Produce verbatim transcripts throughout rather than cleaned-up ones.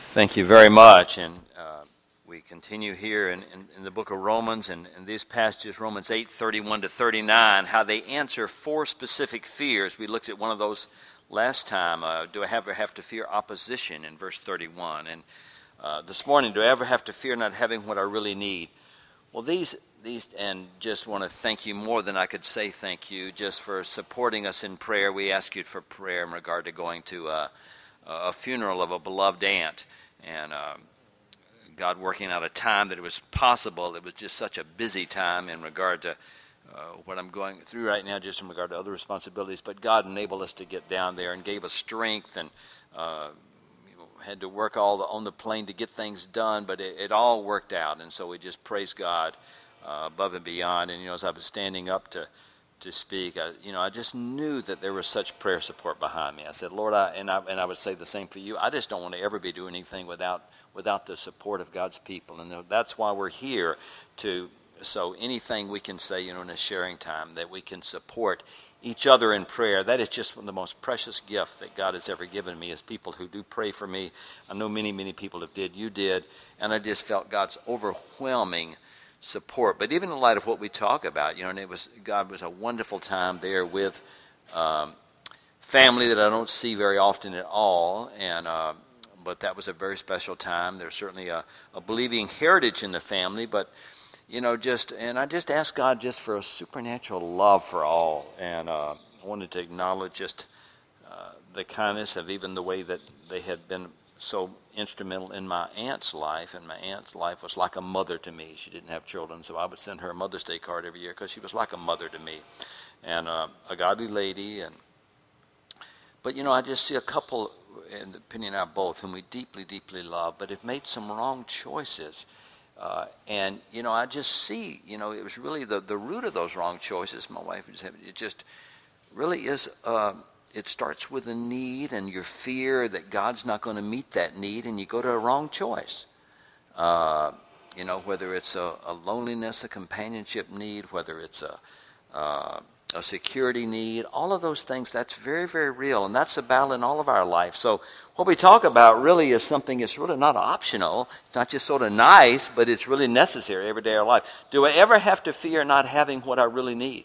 Thank you very much. And uh, we continue here in, in, in the book of Romans, and, and these passages, Romans eight, thirty-one to thirty-nine, how they answer four specific fears. We looked at one of those last time. Uh, do I ever have to fear opposition in verse thirty-one? And uh, this morning, do I ever have to fear not having what I really need? Well, these, these, and just want to thank you more than I could say thank you just for supporting us in prayer. We ask you for prayer in regard to going to uh, a funeral of a beloved aunt, and uh, God working out a time that it was possible. It was just such a busy time in regard to uh, what I'm going through right now, just in regard to other responsibilities. But God enabled us to get down there and gave us strength, and uh, you know, had to work all the, on the plane to get things done. But it, it all worked out, and so we just praise God uh, above and beyond. And you know, as I was standing up to to speak, I, you know, I just knew that there was such prayer support behind me. I said, Lord, I, and I and I would say the same for you. I just don't want to ever be doing anything without without the support of God's people, and that's why we're here. To so anything we can say, you know, in a sharing time, that we can support each other in prayer. That is just one of the most precious gifts that God has ever given me, is people who do pray for me. I know many, many people have did. You did, and I just felt God's overwhelming support. But even in light of what we talk about, you know, and it was God was a wonderful time there with um, family that I don't see very often at all, and uh, but that was a very special time. There's certainly a, a believing heritage in the family, but you know, just and I just asked God just for a supernatural love for all, and uh, I wanted to acknowledge just uh, the kindness of even the way that they had been so instrumental in my aunt's life, and my aunt's life was like a mother to me. She didn't have children, so I would send her a Mother's Day card every year because she was like a mother to me, and uh, a godly lady. And but you know, I just see a couple, and Penny and I both, whom we deeply, deeply love, but have made some wrong choices. Uh, and you know, I just see, you know, it was really the the root of those wrong choices. My wife just it just really is. Uh, It starts with a need and your fear that God's not going to meet that need, and you go to a wrong choice. Uh, you know, whether it's a, a loneliness, a companionship need, whether it's a, uh, a security need, all of those things, that's very, very real, and that's a battle in all of our life. So what we talk about really is something that's really not optional. It's not just sort of nice, but it's really necessary every day of our life. Do I ever have to fear not having what I really need?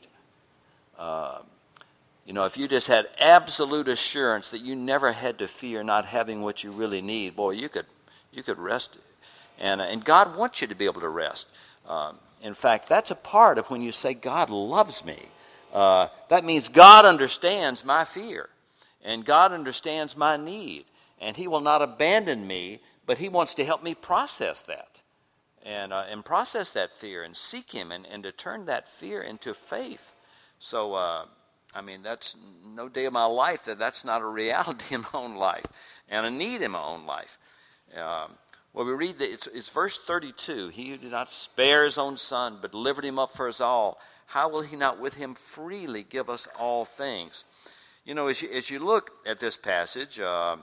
Uh, You know, if you just had absolute assurance that you never had to fear not having what you really need, boy, you could you could rest. And, and God wants you to be able to rest. Um, in fact, that's a part of when you say God loves me. Uh, that means God understands my fear, and God understands my need, and he will not abandon me, but he wants to help me process that and, uh, and process that fear and seek him, and, and to turn that fear into faith. So, uh I mean, that's no day of my life that that's not a reality in my own life and a need in my own life. Um, well, we read that it's, it's verse thirty-two. He who did not spare his own son, but delivered him up for us all, how will he not with him freely give us all things? You know, as you, as you look at this passage, uh,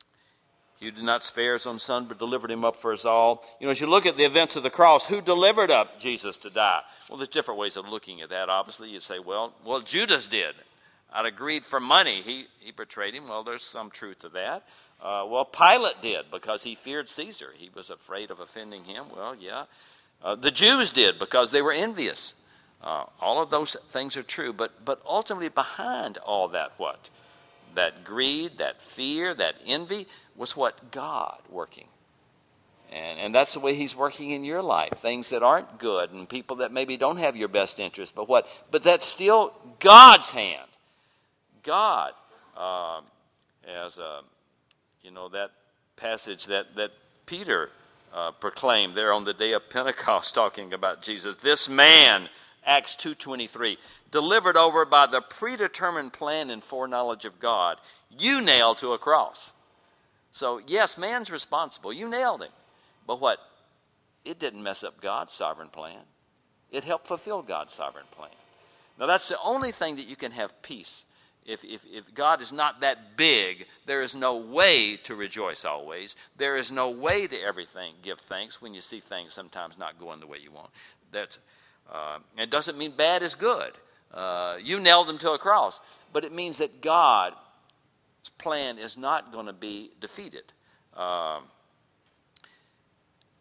he did not spare his own son, but delivered him up for us all. You know, as you look at the events of the cross, who delivered up Jesus to die? Well, there's different ways of looking at that. Obviously, you'd say, well, well, Judas did. Out of greed for money, he, he betrayed him. Well, there's some truth to that. Uh, well, Pilate did because he feared Caesar. He was afraid of offending him. Well, yeah. Uh, the Jews did because they were envious. Uh, all of those things are true. But, but ultimately behind all that, what? That greed, that fear, that envy was what? God working. And, and that's the way he's working in your life. Things that aren't good and people that maybe don't have your best interest. But what? But that's still God's hand. God. Um, as, uh, you know, that passage that, that Peter uh, proclaimed there on the day of Pentecost talking about Jesus. This man, Acts two twenty-three, delivered over by the predetermined plan and foreknowledge of God, you nailed to a cross. So, yes, man's responsible. You nailed him. But what? It didn't mess up God's sovereign plan. It helped fulfill God's sovereign plan. Now, that's the only thing that you can have peace. If, if, if God is not that big, there is no way to rejoice always. There is no way to everything give thanks when you see things sometimes not going the way you want. That's, uh, it doesn't mean bad is good. Uh, you nailed him to a cross. But it means that God's plan is not going to be defeated. Um,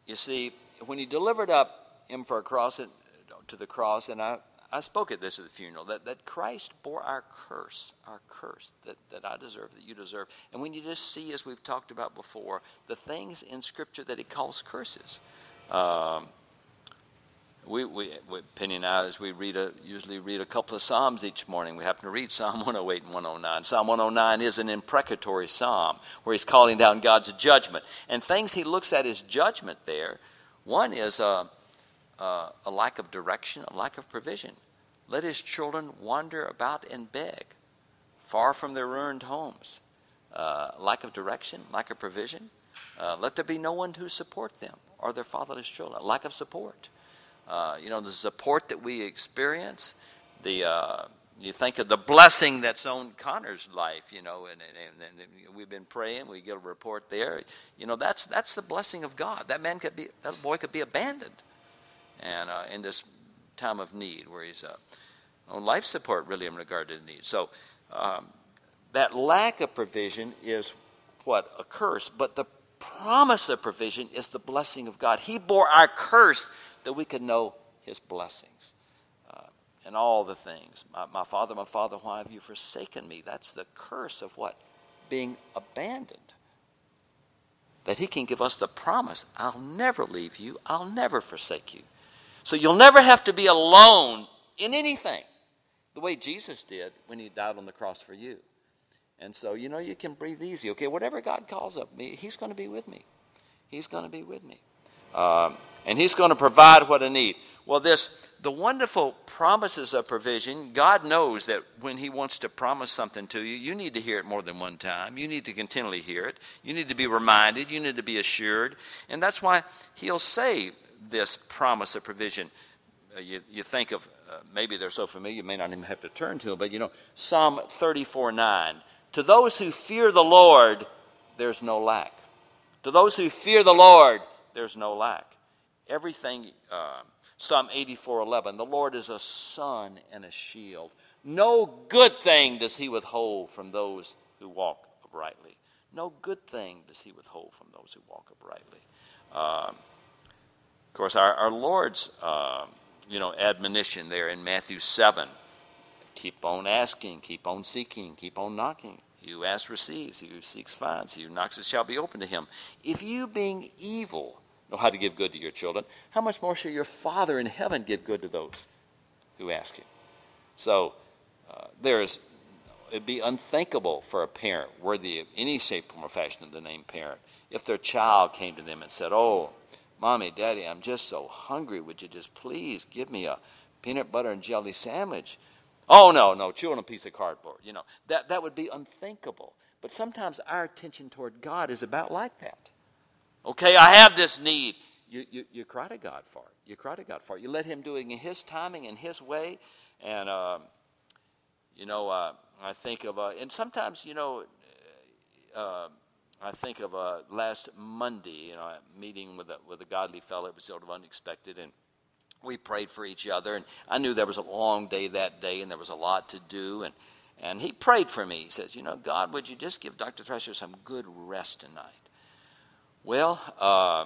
you see, when he delivered up him for a cross, to the cross, and I, I spoke at this at the funeral, that, that Christ bore our curse, our curse that, that I deserve, that you deserve. And when you just see, as we've talked about before, the things in Scripture that he calls curses. Um, we, we, Penny and I, as we read a, usually read a couple of Psalms each morning, we happen to read Psalm one oh eight and one oh nine. Psalm one oh nine is an imprecatory psalm where he's calling down God's judgment. And things he looks at as judgment there, one is uh, uh, a lack of direction, a lack of provision. Let his children wander about and beg, far from their ruined homes. Uh, lack of direction, lack of provision. Uh, let there be no one to support them or their fatherless children. Lack of support. Uh, you know, the support that we experience, the uh, you think of the blessing that's on Connor's life, you know, and, and, and we've been praying, we get a report there. You know, that's that's the blessing of God. That man could be, that boy could be abandoned, and uh, in this time of need, where he's uh, on life support, really, in regard to the need. So um, that lack of provision is what? A curse. But the promise of provision is the blessing of God. He bore our curse that we could know his blessings uh, and all the things. My, my father, my father, why have you forsaken me? That's the curse of what? Being abandoned. That he can give us the promise, I'll never leave you, I'll never forsake you. So you'll never have to be alone in anything, the way Jesus did when he died on the cross for you. And so, you know, you can breathe easy. Okay, whatever God calls up me, he's going to be with me. He's going to be with me. Um, and he's going to provide what I need. Well, this, the wonderful promises of provision, God knows that when he wants to promise something to you, you need to hear it more than one time. You need to continually hear it. You need to be reminded. You need to be assured. And that's why he'll say this promise of provision. Uh, you, you think of, uh, maybe they're so familiar, you may not even have to turn to them, but you know, Psalm thirty-four nine. To those who fear the Lord, there's no lack. To those who fear the Lord, there's no lack. Everything, uh, Psalm eighty-four eleven, the Lord is a sun and a shield. No good thing does he withhold from those who walk uprightly. No good thing does he withhold from those who walk uprightly. Um, of course, our, our Lord's, uh, you know, admonition there in Matthew seven, keep on asking, keep on seeking, keep on knocking. He who asks receives, he who seeks finds, he who knocks it shall be open to him. If you, being evil, know how to give good to your children, how much more shall your Father in heaven give good to those who ask him? So uh, there is, it'd be unthinkable for a parent worthy of any shape, form, or fashion of the name parent if their child came to them and said, oh, Mommy, Daddy, I'm just so hungry. Would you just please give me a peanut butter and jelly sandwich? Oh, no, no, chew on a piece of cardboard. You know, that, that would be unthinkable. But sometimes our attention toward God is about like that. Okay, I have this need. You, you, you cry to God for it. You cry to God for it. You let him do it in his timing, in his way. And, uh, you know, uh, I think of, uh, and sometimes, you know, uh, I think of uh, last Monday, you know, a meeting with a, with a godly fellow. It was sort of unexpected, and we prayed for each other. And I knew there was a long day that day, and there was a lot to do. And, and he prayed for me. He says, you know, God, would you just give Doctor Thresher some good rest tonight? Well, uh,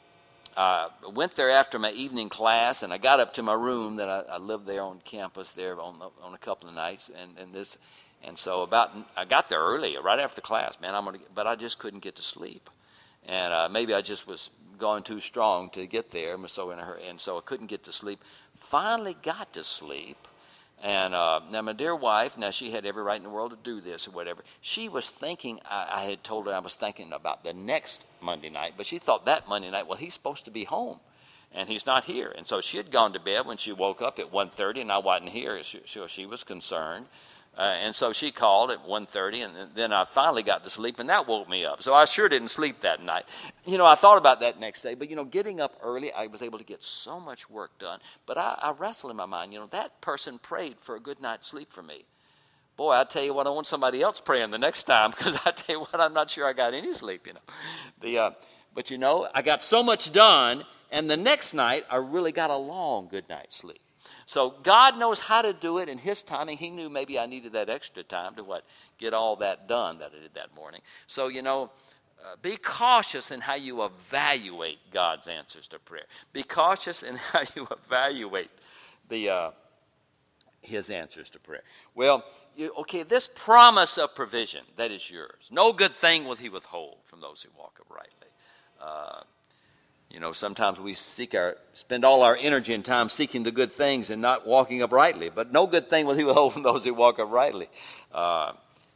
I went there after my evening class, and I got up to my room. That I, I lived there on campus there on, the, on a couple of nights, and, and this... And so about, I got there early, right after class, man, I'm gonna, but I just couldn't get to sleep. And uh, maybe I just was going too strong to get there, so in a hurry, and so I couldn't get to sleep. Finally got to sleep. And uh, now my dear wife, now she had every right in the world to do this or whatever. She was thinking, I, I had told her I was thinking about the next Monday night, but she thought that Monday night, well, he's supposed to be home. And he's not here. And so she had gone to bed when she woke up at one thirty, and I wasn't here, so she, she was concerned. Uh, and so she called at one thirty, and then I finally got to sleep, and that woke me up. So I sure didn't sleep that night. You know, I thought about that next day, but, you know, getting up early, I was able to get so much work done. But I, I wrestled in my mind, you know, that person prayed for a good night's sleep for me. Boy, I tell you what, I want somebody else praying the next time, because I tell you what, I'm not sure I got any sleep, you know. The, uh, but, you know, I got so much done, and the next night, I really got a long good night's sleep. So God knows how to do it in his timing. He knew maybe I needed that extra time to what get all that done that I did that morning. So, you know, uh, be cautious in how you evaluate God's answers to prayer. Be cautious in how you evaluate the uh, his answers to prayer. Well, you, okay, this promise of provision, that is yours. No good thing will he withhold from those who walk uprightly. Uh, you know, sometimes we seek our, spend all our energy and time seeking the good things and not walking uprightly. But no good thing will he withhold from those who walk uprightly. Uh,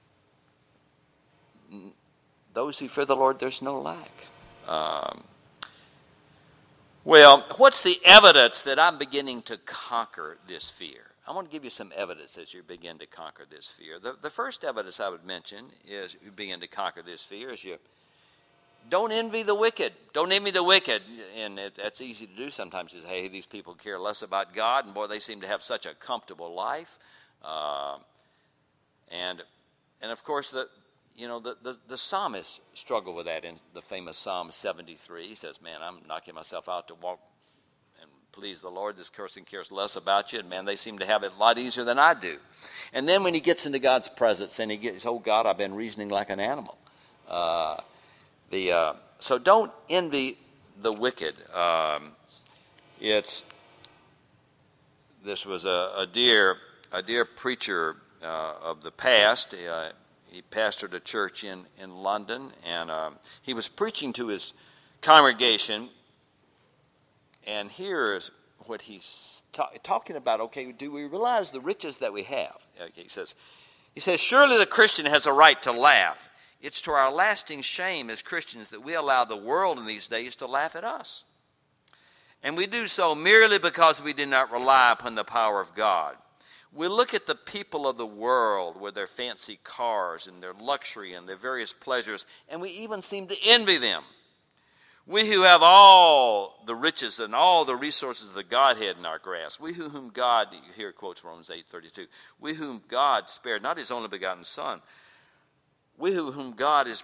those who fear the Lord, there's no lack. Um, well, what's the evidence that I'm beginning to conquer this fear? I want to give you some evidence as you begin to conquer this fear. The, the first evidence I would mention is you begin to conquer this fear is you don't envy the wicked. Don't envy the wicked. And it, that's easy to do sometimes. You say, hey, these people care less about God, and boy, they seem to have such a comfortable life. Uh, and and of course, the you know the, the, the psalmist struggle with that in the famous Psalm seventy-three. He says, man, I'm knocking myself out to walk and please the Lord. This person cares less about you. And man, they seem to have it a lot easier than I do. And then when he gets into God's presence and he gets, oh God, I've been reasoning like an animal. Uh, The, uh, so don't envy the wicked. Um, it's this was a, a dear a dear preacher uh, of the past. Uh, he pastored a church in in London, and um, he was preaching to his congregation. And here is what he's ta- talking about. Okay, do we realize the riches that we have? Okay, he says, he says, surely the Christian has a right to laugh. It's to our lasting shame as Christians that we allow the world in these days to laugh at us. And we do so merely because we do not rely upon the power of God. We look at the people of the world with their fancy cars and their luxury and their various pleasures, and we even seem to envy them. We who have all the riches and all the resources of the Godhead in our grasp, we whom God, here quotes Romans eight thirty-two, we whom God spared, not his only begotten Son, we whom God is,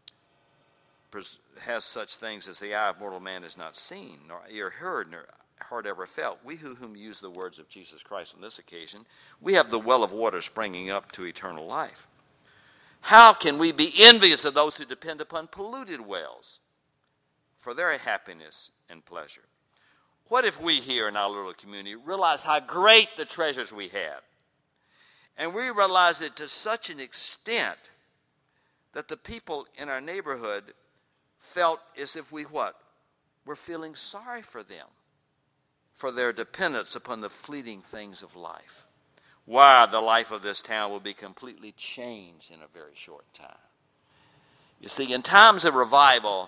has such things as the eye of mortal man has not seen, nor ear heard, nor heart ever felt. We who, whom use the words of Jesus Christ on this occasion, we have the well of water springing up to eternal life. How can we be envious of those who depend upon polluted wells for their happiness and pleasure? What if we here in our little community realize how great the treasures we have, and we realize it to such an extent that the people in our neighborhood felt as if we what? We're feeling sorry for them, for their dependence upon the fleeting things of life. Why, the life of this town will be completely changed in a very short time. You see, in times of revival,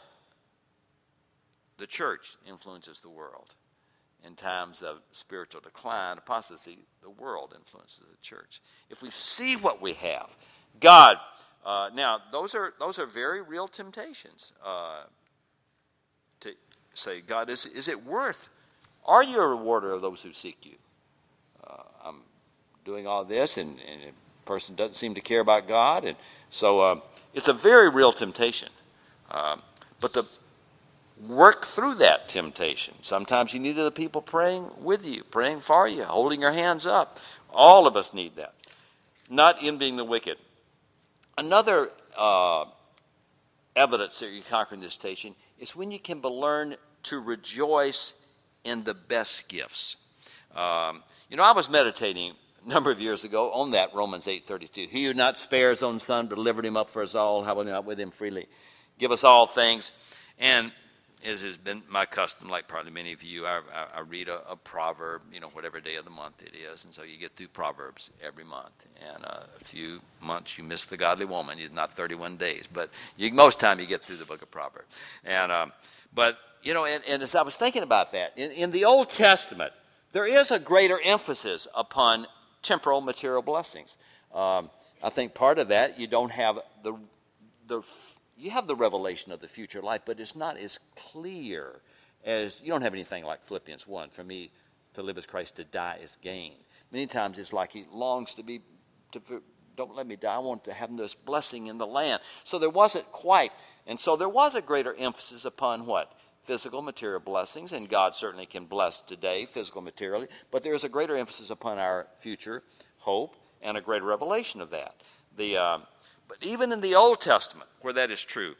the church influences the world. In times of spiritual decline, apostasy, the world influences the church. If we see what we have, God, uh, now those are those are very real temptations. Uh, to say, God, is is it worth? Are you a rewarder of those who seek you? Uh, I'm doing all this, and, and a person doesn't seem to care about God, and so uh, it's a very real temptation. Uh, but the work through that temptation. Sometimes you need other people praying with you, praying for you, holding your hands up. All of us need that. Not envying the wicked. Another uh, evidence that you're conquering this temptation is when you can learn to rejoice in the best gifts. Um, you know, I was meditating a number of years ago on that Romans eight thirty-two. He who not spare his own son, but delivered him up for us all, how will he not with him freely give us all things? And as has been my custom, like probably many of you, I, I, I read a, a proverb, you know, whatever day of the month it is. And so you get through Proverbs every month. And uh, a few months you miss the godly woman. It's not thirty-one days. But you, most time you get through the book of Proverbs. And um, But, you know, and, and as I was thinking about that, in, in the Old Testament, there is a greater emphasis upon temporal material blessings. Um, I think part of that, you don't have the the You have the revelation of the future life, but it's not as clear as, you don't have anything like Philippians one, for me to live as Christ, to die is gain. Many times it's like he longs to be, to, don't let me die, I want to have this blessing in the land. So there wasn't quite, and so there was a greater emphasis upon what? Physical, material blessings, and God certainly can bless today, physical, materially, but there is a greater emphasis upon our future hope and a greater revelation of that. The... Um, But even in the Old Testament, where that is true,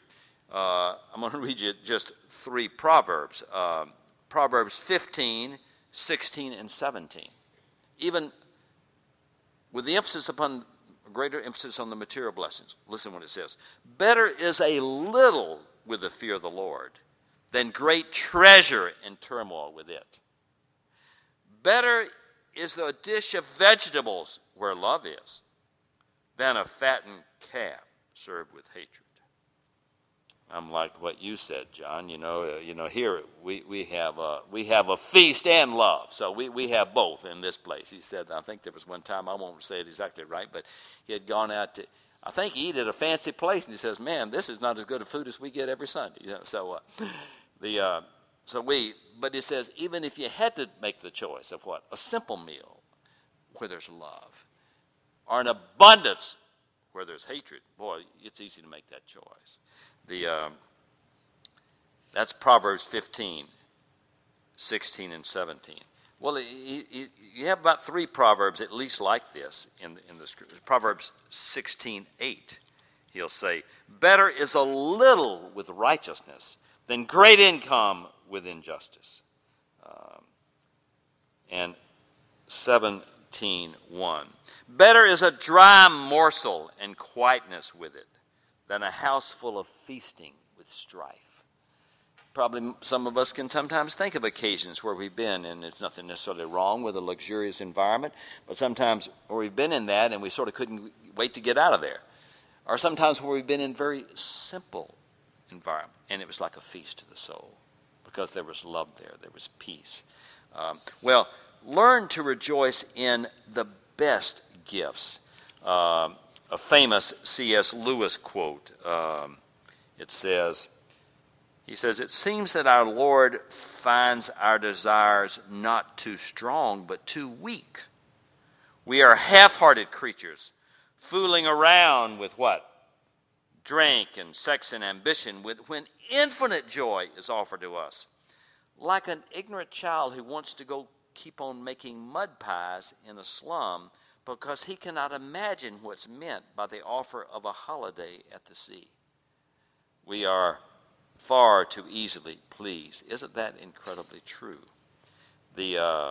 Uh, I'm going to read you just three Proverbs. Uh, Proverbs fifteen, sixteen, and seventeen. Even with the emphasis upon, greater emphasis on the material blessings. Listen what it says. Better is a little with the fear of the Lord than great treasure in turmoil with it. Better is the dish of vegetables where love is than a fattened calf served with hatred. I'm like what you said, John. You know, uh, you know. Here we we have a we have a feast and love, so we, we have both in this place. He said, I think there was one time, I won't say it exactly right, but he had gone out to, I think he eat at a fancy place, and he says, "Man, this is not as good a food as we get every Sunday." You know, so uh, the uh, so we, but it says even if you had to make the choice of what a simple meal where there's love, or an abundance where there's hatred, boy, it's easy to make that choice. The uh, that's Proverbs fifteen, sixteen, and seventeen. Well, he, he, you have about three proverbs at least like this in in the scripture. Proverbs sixteen, eight. He'll say, "Better is a little with righteousness than great income with injustice." Um, and seventeen, one. "Better is a dry morsel and quietness with it than a house full of feasting with strife." Probably some of us can sometimes think of occasions where we've been, and there's nothing necessarily wrong with a luxurious environment, but sometimes where we've been in that and we sort of couldn't wait to get out of there. Or sometimes where we've been in very simple environment, and it was like a feast to the soul because there was love there, there was peace. Um, well, learn to rejoice in the best gifts. Um, A famous C S Lewis quote. Um, it says, he says, "It seems that our Lord finds our desires not too strong, but too weak. We are half-hearted creatures, fooling around with what? Drink and sex and ambition, with, when infinite joy is offered to us. Like an ignorant child who wants to go keep on making mud pies in a slum because he cannot imagine what's meant by the offer of a holiday at the sea. We are far too easily pleased." Isn't that incredibly true? The, uh,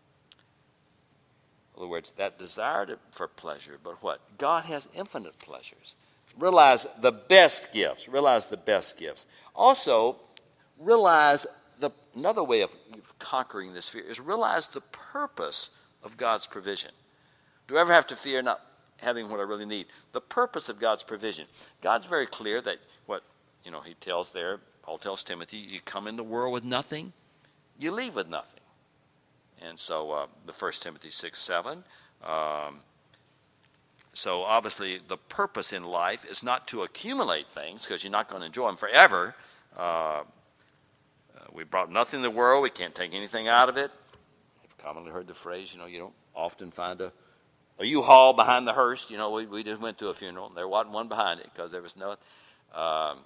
in other words, that desire to, for pleasure, but what? God has infinite pleasures. Realize the best gifts. Realize the best gifts. Also, realize the another way of conquering this fear is realize the purpose of God's provision. Do I ever have to fear not having what I really need? The purpose of God's provision. God's very clear that what, you know, he tells there, Paul tells Timothy, you come in the world with nothing, you leave with nothing. And so uh, the First Timothy six, seven. Um, so obviously the purpose in life is not to accumulate things because you're not going to enjoy them forever. Uh, uh, we brought nothing in the world. We can't take anything out of it. I've commonly heard the phrase, you know, you don't often find a A U-Haul behind the hearse. You know, we, we just went to a funeral, and there wasn't one behind it because there was no. Um,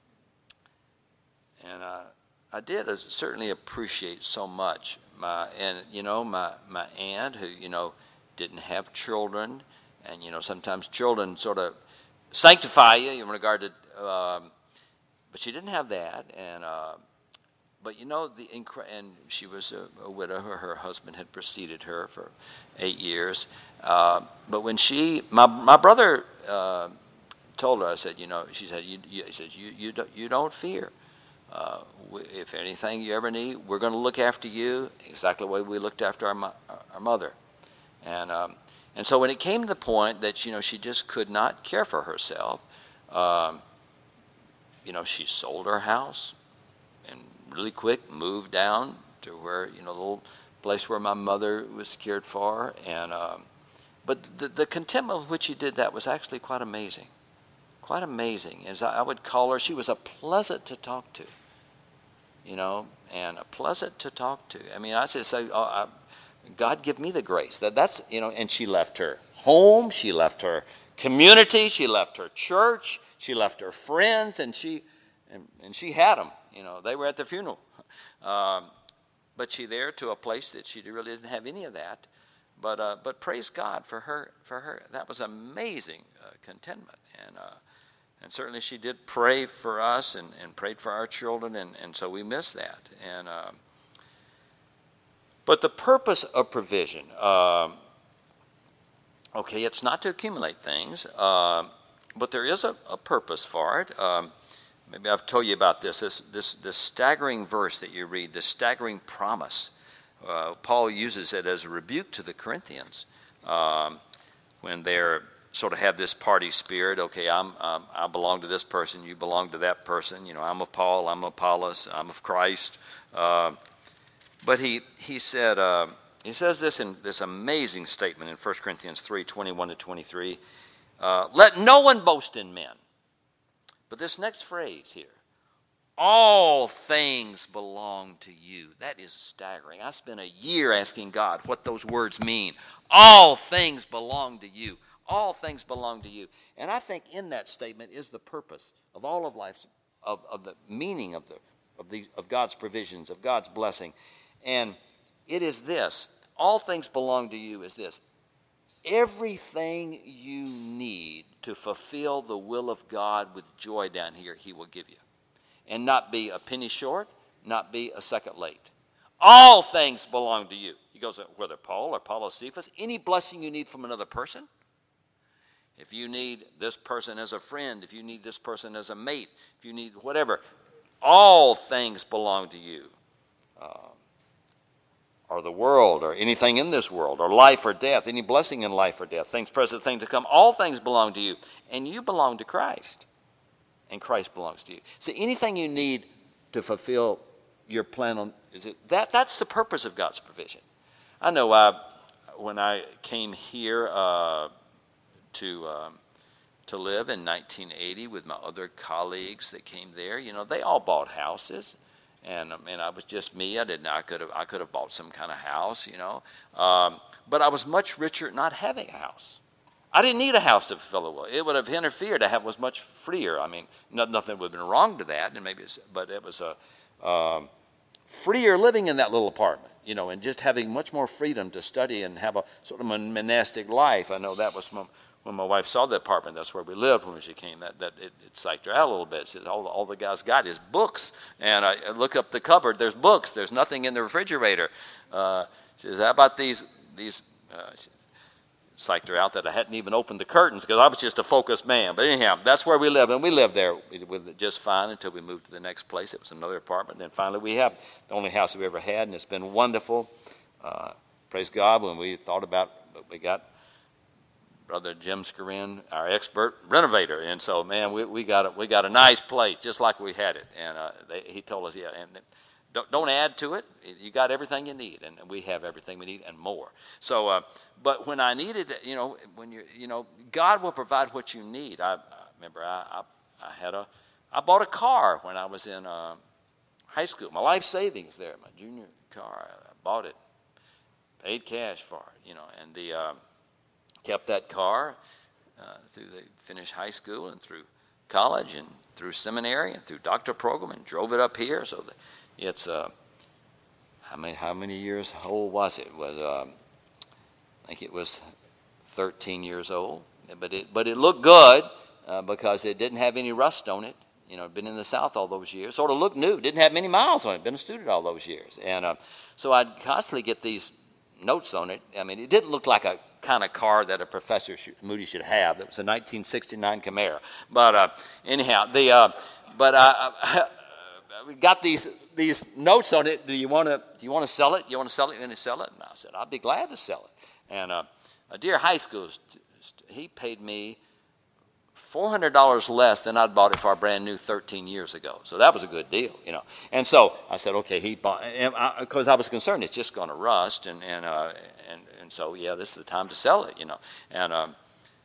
and uh, I did uh, certainly appreciate so much my and you know my my aunt who you know didn't have children, and you know sometimes children sort of sanctify you in regard to, um, but she didn't have that, and. Uh, But you know the and she was a, a widow. Her, her husband had preceded her for eight years. Uh, but when she, my my brother uh, told her, I said, you know, she said, you, you, he says, you you don't you don't fear. Uh, we, if anything you ever need, we're going to look after you exactly the way we looked after our our mother. And um, and so when it came to the point that you know she just could not care for herself, um, you know, she sold her house and really quick moved down to where, you know, the little place where my mother was cared for. And um, but the, the contentment with which she did that was actually quite amazing. Quite amazing. As I, I would call her, she was a pleasant to talk to, you know, and a pleasant to talk to. I mean, I said, say, oh, I, God give me the grace. That that's, you know, and she left her home, she left her community, she left her church, she left her friends, and she, and, and she had them. You know, they were at the funeral. Um, but she there to a place that she really didn't have any of that. But uh, but praise God for her. For her, that was amazing uh, contentment. And uh, And certainly she did pray for us and, and prayed for our children, and, and so we miss that. And uh, But the purpose of provision, uh, okay, it's not to accumulate things, uh, but there is a, a purpose for it. Um, maybe I've told you about this, this, this, this staggering verse that you read, this staggering promise. Uh, Paul uses it as a rebuke to the Corinthians um, when they're sort of have this party spirit. Okay, I'm, um, I belong to this person, you belong to that person. You know, I'm of Paul, I'm of Apollos, I'm of Christ. Uh, but he he said uh, he says this in this amazing statement in First Corinthians three, twenty-one to twenty-three. Uh, Let no one boast in men. But this next phrase here, all things belong to you. That is staggering. I spent a year asking God what those words mean. All things belong to you. All things belong to you. And I think in that statement is the purpose of all of life's, of, of the meaning of the of the of God's provisions, of God's blessing. And it is this. All things belong to you is this. Everything you need to fulfill the will of God with joy down here, he will give you. And not be a penny short, not be a second late. All things belong to you. He goes, whether Paul or Apollos, Cephas, any blessing you need from another person, if you need this person as a friend, if you need this person as a mate, if you need whatever, all things belong to you. Uh, or the world, or anything in this world, or life or death, any blessing in life or death, things present, things to come, all things belong to you. And you belong to Christ. And Christ belongs to you. So anything you need to fulfill your plan on, is it that that's the purpose of God's provision. I know I, when I came here uh, to um, to live in nineteen eighty with my other colleagues that came there, you know, they all bought houses, and and I was just me. I didn't. I could have I could have bought some kind of house, you know, um, but I was much richer not having a house. I didn't need a house to fulfill the will. It would have interfered. I have was much freer. I mean, no, nothing would have been wrong to that, and maybe, it's, but it was a um, freer living in that little apartment, you know, and just having much more freedom to study and have a sort of a monastic life. I know that was my, when my wife saw the apartment. That's where we lived when she came. That that it, it psyched her out a little bit. She said, all, all the guy's got is books, and I, I look up the cupboard. There's books. There's nothing in the refrigerator. Uh, she says, how about these these? Uh, psyched her out that I hadn't even opened the curtains because I was just a focused man. But anyhow, that's where we lived, and we lived there with just fine until we moved to the next place. It was another apartment. Then finally we have the only house we ever had, and it's been wonderful. Uh, praise God. When we thought about, we got Brother Jim Scarin, our expert renovator, and so man, we, we got a, we got a nice place just like we had it. And uh, they, he told us, yeah, and Don't, don't add to it. You got everything you need, and we have everything we need and more. So, uh, but when I needed, you know, when you, you know, God will provide what you need. I, I remember I, I, I had a, I bought a car when I was in uh, high school. My life savings there, my junior car. I bought it, paid cash for it, you know, and the uh, kept that car uh, through the finished high school and through college and through seminary and through doctoral program and drove it up here. So the It's uh, how many how many years old was it? It was um, I think it was thirteen years old. But it but it looked good uh, because it didn't have any rust on it. You know, been in the South all those years. Sort of looked new. Didn't have many miles on it. Been a student all those years. And uh, so I'd constantly get these notes on it. I mean, it didn't look like a kind of car that a professor should, Moody should have. It was a nineteen sixty-nine Camaro. But uh, anyhow, the uh, but I, I, we got these. these notes on it. Do you want to? Do you want to sell it? You want to sell it? You want to sell it? And I said, I'd be glad to sell it. And uh, a dear high school, he paid me four hundred dollars less than I'd bought it for a brand new thirteen years ago. So that was a good deal, you know. And so I said, okay, he bought, because I, I was concerned it's just going to rust, and and uh, and and so yeah, this is the time to sell it, you know. And um,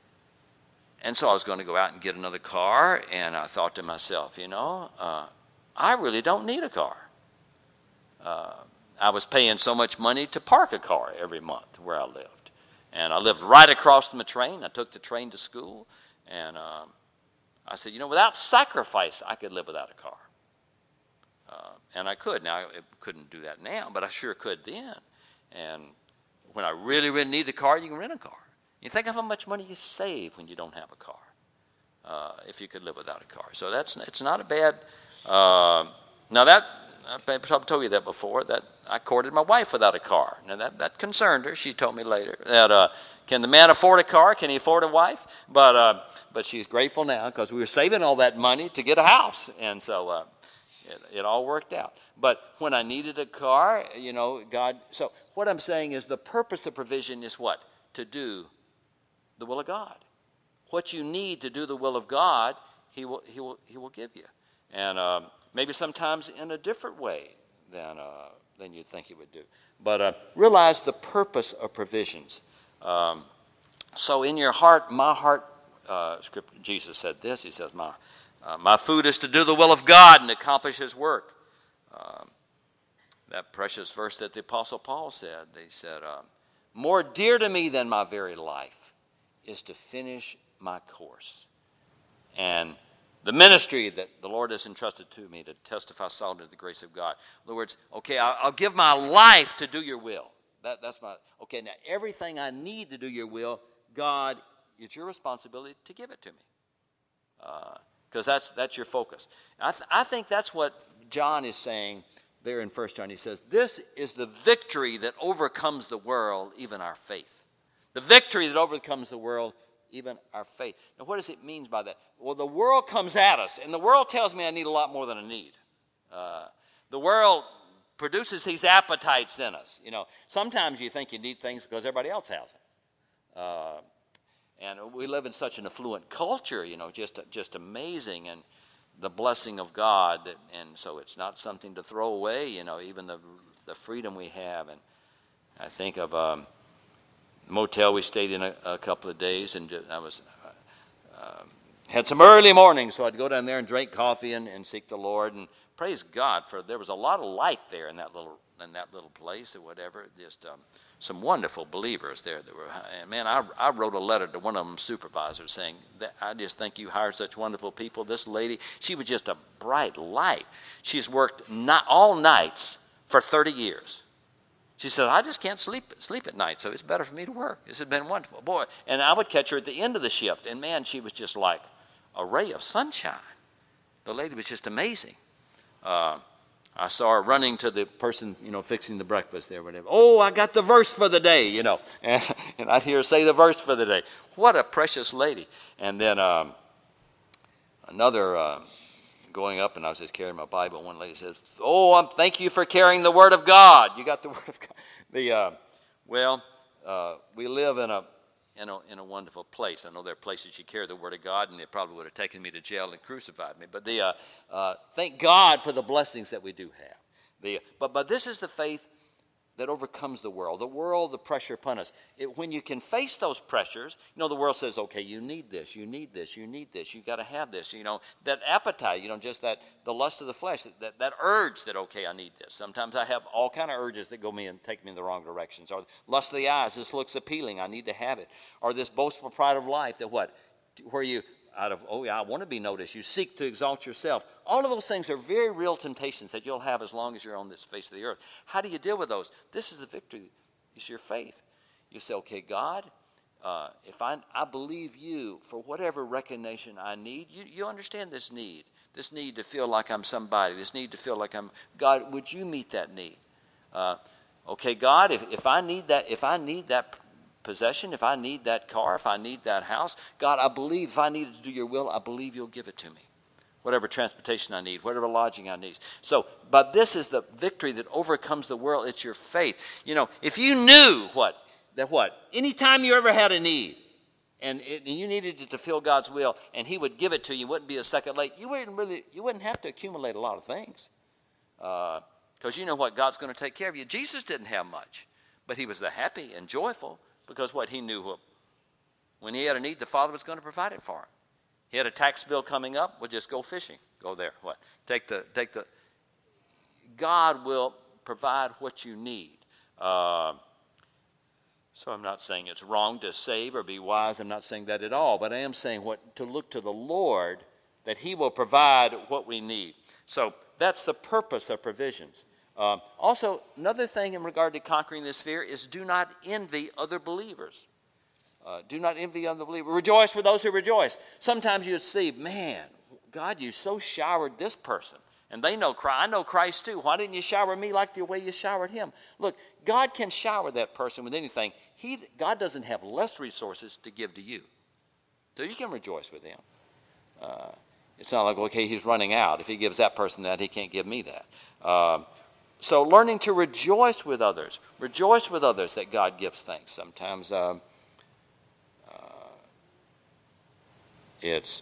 and so I was going to go out and get another car, and I thought to myself, you know. Uh, I really don't need a car. Uh, I was paying so much money to park a car every month where I lived. And I lived right across from the train. I took the train to school. And um, I said, you know, without sacrifice, I could live without a car. Uh, and I could. Now, I couldn't do that now, but I sure could then. And when I really, really need a car, you can rent a car. You think of how much money you save when you don't have a car. uh, if you could live without a car. So that's it's not a bad. Uh, now that I probably told you that before. That I courted my wife without a car. Now that that concerned her. She told me later that uh, can the man afford a car? Can he afford a wife? But uh, but she's grateful now because we were saving all that money to get a house, and so uh, it, it all worked out. But when I needed a car, you know, God. So what I'm saying is the purpose of provision is what? To do the will of God. What you need to do the will of God, He will He will He will give you, and um, maybe sometimes in a different way than uh, than you think He would do. But uh, realize the purpose of provisions. Um, so in your heart, my heart, uh, Scripture, Jesus said this. He says, "My uh, my food is to do the will of God and accomplish His work." Um, that precious verse that the Apostle Paul said. They said, um, "More dear to me than my very life is to finish my course." And the ministry that the Lord has entrusted to me to testify solemnly to the grace of God. In other words, okay, I'll, I'll give my life to do your will. That, that's my, okay, now everything I need to do your will, God, it's your responsibility to give it to me. Because uh, that's, that's your focus. I, th- I think that's what John is saying there in First John. He says, this is the victory that overcomes the world, even our faith. The victory that overcomes the world, even our faith. Now, what does it mean by that? Well, the world comes at us, and the world tells me I need a lot more than I need. Uh, the world produces these appetites in us. You know, sometimes you think you need things because everybody else has them. Uh, and we live in such an affluent culture, you know, just just amazing, and the blessing of God. That, and so it's not something to throw away, you know, even the the freedom we have. And I think of um, motel we stayed in a, a couple of days, and I was uh, uh, had some early mornings, so I'd go down there and drink coffee and, and seek the Lord, and praise God for there was a lot of light there in that little in that little place or whatever. Just um, some wonderful believers there that were. And man, I I wrote a letter to one of them supervisors saying that I just think you hired such wonderful people. This lady, she was just a bright light. She's worked not all nights for thirty years. She said, I just can't sleep sleep at night, so it's better for me to work. This has been wonderful. Boy, and I would catch her at the end of the shift, and man, she was just like a ray of sunshine. The lady was just amazing. Uh, I saw her running to the person, you know, fixing the breakfast there. Whatever. Oh, I got the verse for the day, you know. And, and I'd hear her say the verse for the day. What a precious lady. And then um, another... Uh, going up, and I was just carrying my Bible. One lady says, "Oh, um, thank you for carrying the Word of God." You got the Word of God. The uh, well, uh, we live in a in a in a wonderful place. I know there are places you carry the Word of God, and it probably would have taken me to jail and crucified me. But the uh, uh, thank God for the blessings that we do have. The but but this is the faith that overcomes the world. The world, the pressure upon us. It, when you can face those pressures, you know, the world says, okay, you need this, you need this, you need this, you got to have this, you know, that appetite, you know, just that, the lust of the flesh, that, that urge that, okay, I need this. Sometimes I have all kind of urges that go me and take me in the wrong directions. Or lust of the eyes, this looks appealing, I need to have it. Or this boastful pride of life that what? Where you, out of, oh yeah, I want to be noticed, you seek to exalt yourself. All of those things are very real temptations that you'll have as long as you're on this face of the earth. How do you deal with those? This is the victory. It's your faith. You say, okay, God, uh, if I, I believe you for whatever recognition I need, you, you understand this need, this need to feel like I'm somebody, this need to feel like I'm, God, would you meet that need? Uh, okay, God, if, if I need that, if I need that possession, if I need that car, if I need that house, God, I believe if I needed to do your will, I believe you'll give it to me. Whatever transportation I need, whatever lodging I need. So, but this is the victory that overcomes the world. It's your faith. You know, if you knew what, that what, anytime you ever had a need, and, it, and you needed it to fulfill God's will, and he would give it to you, wouldn't be a second late, you wouldn't really, you wouldn't have to accumulate a lot of things. Because uh, you know what, God's going to take care of you. Jesus didn't have much, but he was the happy and joyful. Because what he knew, what, when he had a need, the Father was going to provide it for him. He had a tax bill coming up, well, just go fishing. Go there. What? Take the, take the, God will provide what you need. Uh, so I'm not saying it's wrong to save or be wise. I'm not saying that at all. But I am saying what to look to the Lord, that he will provide what we need. So that's the purpose of provisions. Um, also, another thing in regard to conquering this fear is do not envy other believers. Uh, do not envy the unbeliever. Rejoice with those who rejoice. Sometimes you'd see, man, God, you so showered this person. And they know Christ. I know Christ too. Why didn't you shower me like the way you showered him? Look, God can shower that person with anything. He, God doesn't have less resources to give to you. So you can rejoice with him. Uh, it's not like, okay, he's running out. If he gives that person that, he can't give me that. Uh, so learning to rejoice with others. Rejoice with others that God gives things. Sometimes uh, uh, it's...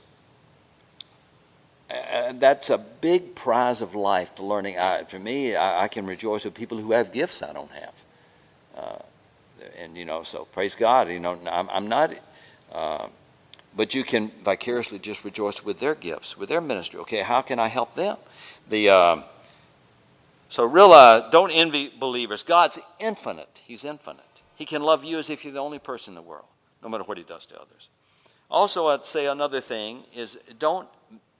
Uh, that's a big prize of life to learning. I, for me, I, I can rejoice with people who have gifts I don't have. Uh, and, you know, so praise God. You know, I'm, I'm not, uh, but you can vicariously just rejoice with their gifts, with their ministry. Okay, how can I help them? The uh, So realize, don't envy believers. God's infinite. He's infinite. He can love you as if you're the only person in the world, no matter what he does to others. Also, I'd say another thing is don't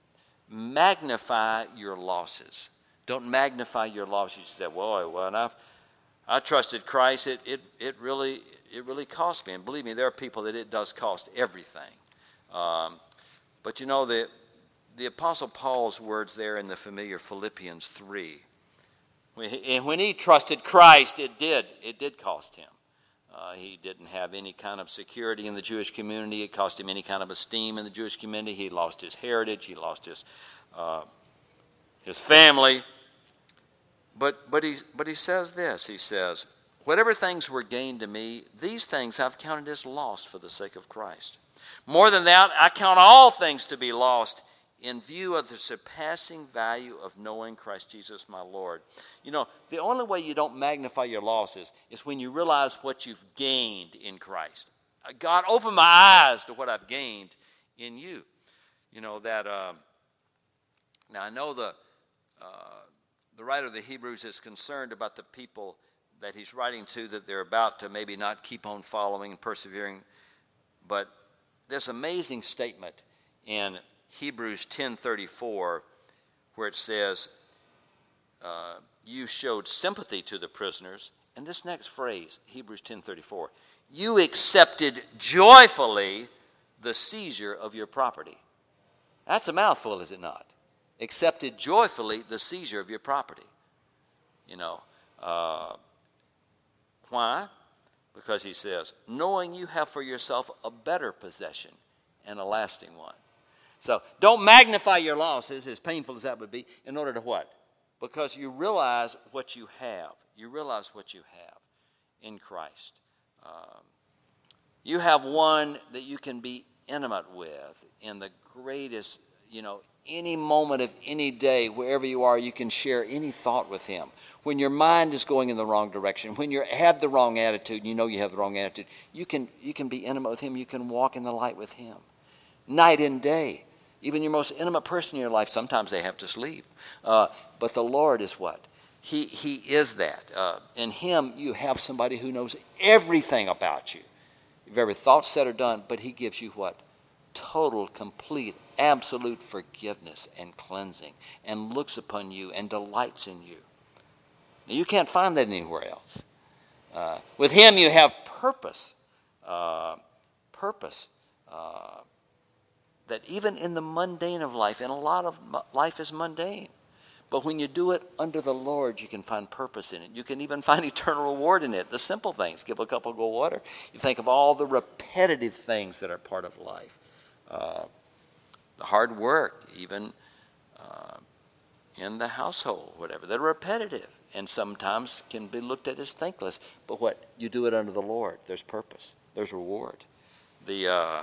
magnify your losses. Don't magnify your losses. You say, well, well, and I've, I trusted Christ. It, it, it really, it really cost me. And believe me, there are people that it does cost everything. Um, but you know, the, the Apostle Paul's words there in the familiar Philippians three, when he, and when he trusted Christ, it did, it did cost him. Uh, he didn't have any kind of security in the Jewish community. It cost him any kind of esteem in the Jewish community. He lost his heritage. He lost his uh, his family. But but he but he says this. He says, "Whatever things were gained to me, these things I've counted as loss for the sake of Christ. More than that, I count all things to be lost in view of the surpassing value of knowing Christ Jesus my Lord." You know, the only way you don't magnify your losses is when you realize what you've gained in Christ. God, open my eyes to what I've gained in you. You know, that, uh, now I know the, uh, the writer of the Hebrews is concerned about the people that he's writing to, that they're about to maybe not keep on following and persevering. But this amazing statement in Hebrews ten thirty-four, where it says, uh, you showed sympathy to the prisoners. And this next phrase, Hebrews ten thirty-four, you accepted joyfully the seizure of your property. That's a mouthful, is it not? Accepted joyfully the seizure of your property. You know, uh, why? Because he says, knowing you have for yourself a better possession and a lasting one. So don't magnify your losses, as painful as that would be, in order to what? Because you realize what you have. You realize what you have in Christ. Um, you have one that you can be intimate with in the greatest, you know, any moment of any day, wherever you are, you can share any thought with him. When your mind is going in the wrong direction, when you have the wrong attitude, and you know you have the wrong attitude, you can, you can be intimate with him. You can walk in the light with him. Night and day. Even your most intimate person in your life, sometimes they have to sleep. Uh, but the Lord is what? He, he is that. Uh, in him, you have somebody who knows everything about you. You've ever thought, said, or done, but he gives you what? Total, complete, absolute forgiveness and cleansing, and looks upon you and delights in you. Now, you can't find that anywhere else. Uh, with him, you have purpose. Uh, purpose. Uh, that even in the mundane of life, and a lot of life is mundane, but when you do it under the Lord, you can find purpose in it. You can even find eternal reward in it. The simple things, give a cup of cold water. You think of all the repetitive things that are part of life. Uh, the hard work, even uh, in the household, whatever. They're repetitive and sometimes can be looked at as thankless. But what? You do it under the Lord. There's purpose. There's reward. The... Uh,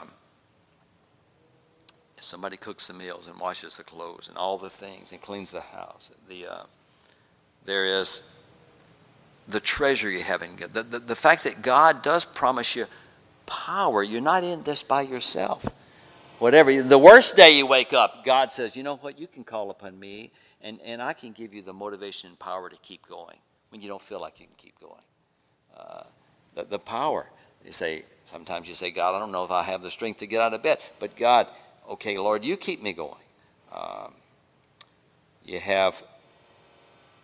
Somebody cooks the meals and washes the clothes and all the things and cleans the house. The uh, there is the treasure you have in God. The, the, the fact that God does promise you power. You're not in this by yourself. Whatever. The worst day you wake up, God says, you know what? You can call upon me and, and I can give you the motivation and power to keep going when you don't feel like you can keep going. Uh, the, the power. You say, sometimes you say, God, I don't know if I have the strength to get out of bed. But God, okay, Lord, you keep me going. Um, you have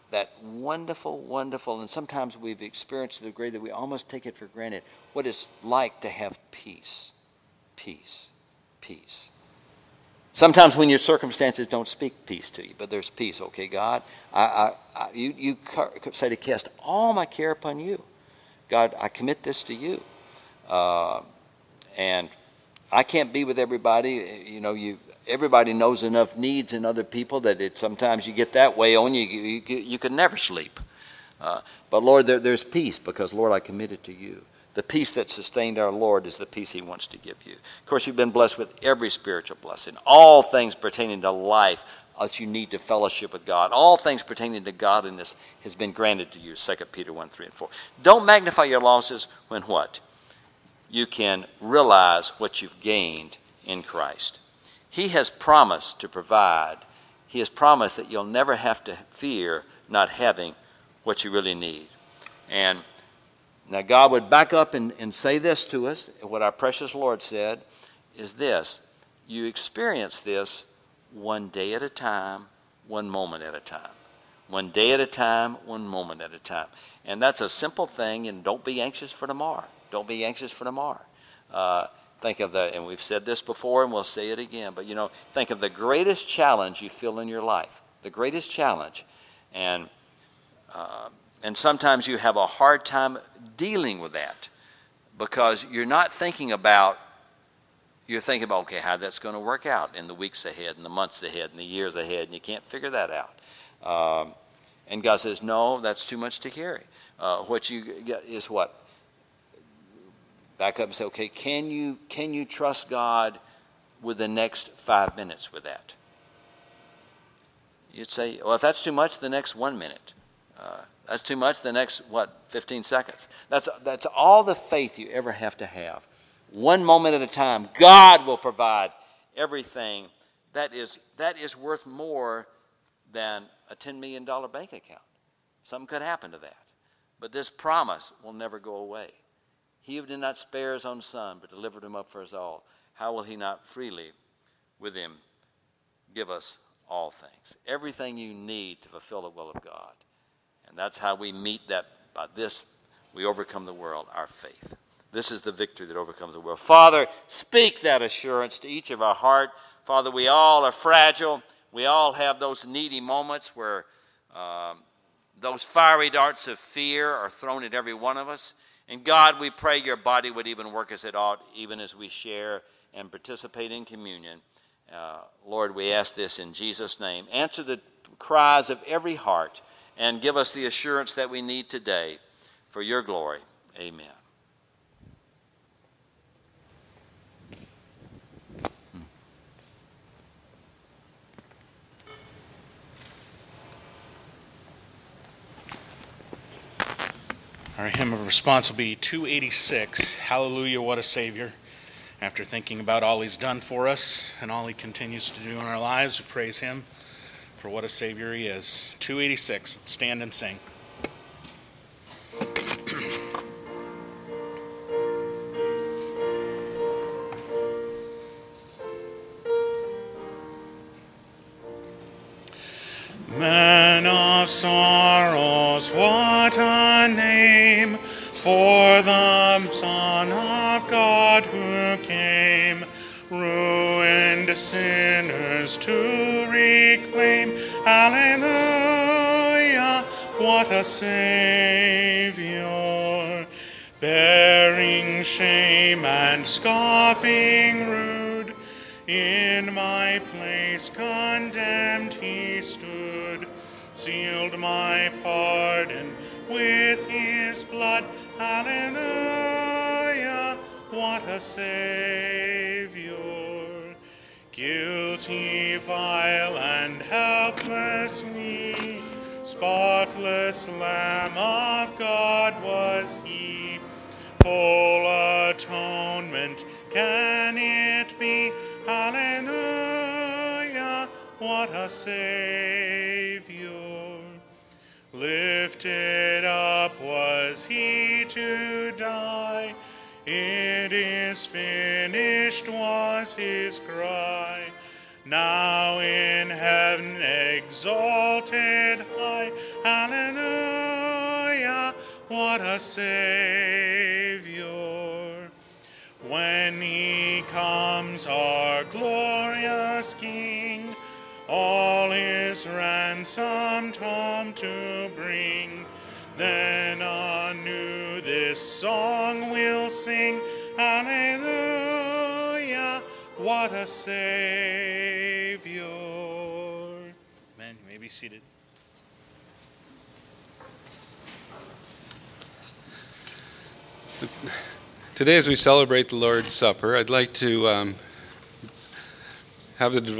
that wonderful, wonderful, and sometimes we've experienced to the degree that we almost take it for granted, what it's like to have peace, peace, peace. Sometimes when your circumstances don't speak peace to you, but there's peace. Okay, God, I, I, I, you, you say to cast all my care upon you. God, I commit this to you. Uh, and I can't be with everybody. You know, you everybody knows enough needs in other people that it sometimes you get that way on you. You, you, you can never sleep. Uh, but Lord, there, there's peace because, Lord, I commit it to you. The peace that sustained our Lord is the peace he wants to give you. Of course, you've been blessed with every spiritual blessing. All things pertaining to life that you need to fellowship with God. All things pertaining to godliness has been granted to you, Second Peter one, three, and four. Don't magnify your losses when what? You can realize what you've gained in Christ. He has promised to provide. He has promised that you'll never have to fear not having what you really need. And now God would back up and, and say this to us. What our precious Lord said is this. You experience this one day at a time, one moment at a time. One day at a time, one moment at a time. And that's a simple thing, and don't be anxious for tomorrow. Don't be anxious for tomorrow. Uh, think of the, and we've said this before and we'll say it again, but you know, think of the greatest challenge you feel in your life. The greatest challenge. And uh, and sometimes you have a hard time dealing with that because you're not thinking about, you're thinking about, okay, how that's going to work out in the weeks ahead and the months ahead and the years ahead, and you can't figure that out. Um, and God says, no, that's too much to carry. Uh, what you get is what? Back up and say, okay, can you can you trust God with the next five minutes with that? You'd say, well, if that's too much, the next one minute. Uh, that's too much, the next, what, fifteen seconds. That's, that's all the faith you ever have to have. One moment at a time, God will provide everything that is, that is worth more than a ten million dollars bank account. Something could happen to that. But this promise will never go away. He who did not spare his own son, but delivered him up for us all, how will he not freely with him give us all things? Everything you need to fulfill the will of God. And that's how we meet that. By this, we overcome the world, our faith. This is the victory that overcomes the world. Father, speak that assurance to each of our heart. Father, we all are fragile. We all have those needy moments where um, those fiery darts of fear are thrown at every one of us. And God, we pray your body would even work as it ought, even as we share and participate in communion. Uh, Lord, we ask this in Jesus' name. Answer the cries of every heart and give us the assurance that we need today for your glory. Amen. Our hymn of response will be two eighty-six, Hallelujah, What a Savior. After thinking about all he's done for us and all he continues to do in our lives, we praise him for what a Savior he is. two eighty-six, let's stand and sing. Man of sorrows, what a name for the Son of God who came, ruined sinners to reclaim. Hallelujah, what a Savior, bearing shame and scoffing rude, in my place condemned he stood, sealed my pardon with his blood. Hallelujah, what a Savior. Guilty, vile, and helpless me, spotless Lamb of God was he. Full atonement can it be? Hallelujah, what a Savior. Lifted up was he to die. It is finished was his cry. Now in heaven exalted high. what a Savior. When he comes, our glorious King, all his ransomed home to bring, then anew this song we'll sing, Hallelujah, what a Savior. Amen. You may be seated. Today, as we celebrate the Lord's Supper, I'd like to um, have the